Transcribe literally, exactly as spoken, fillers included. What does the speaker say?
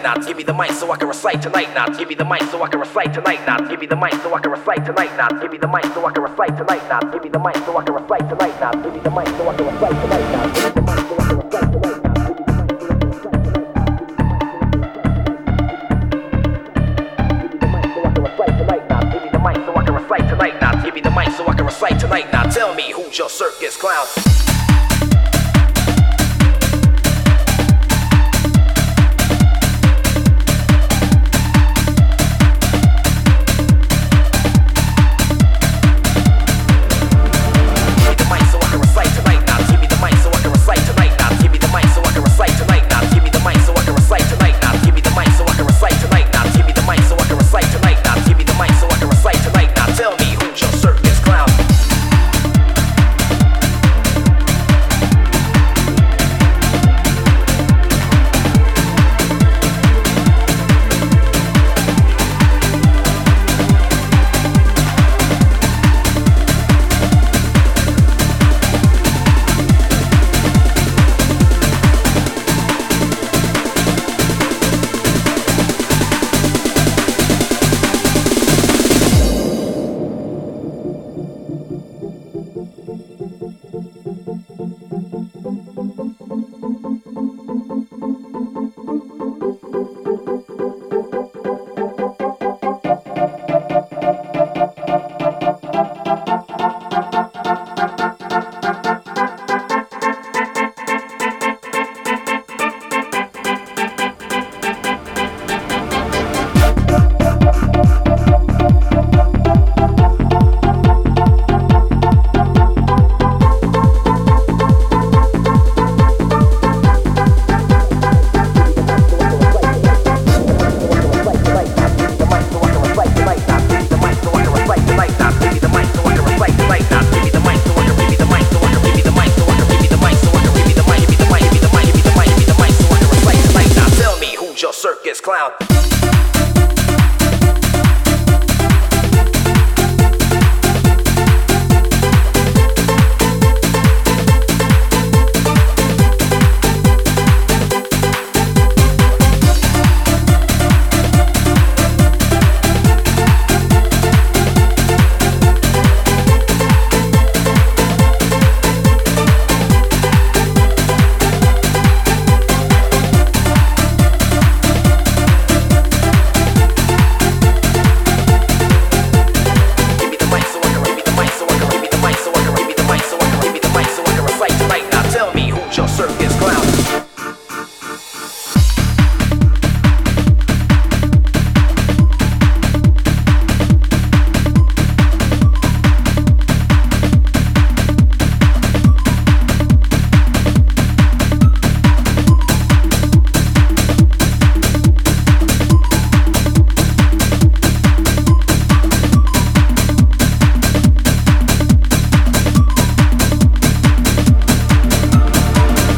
Now give me the mic so I can recite tonight. Now give me the mic so I can recite tonight. Now give me the mic so I can recite tonight. Now give me the mic so I can recite tonight. Now give me the mic so I can recite tonight. Now give me the mic so I can recite tonight. Now give me the mic so I can recite tonight. Tonight, now give me the mic so I can recite tonight. Now tell me who's your circus clown.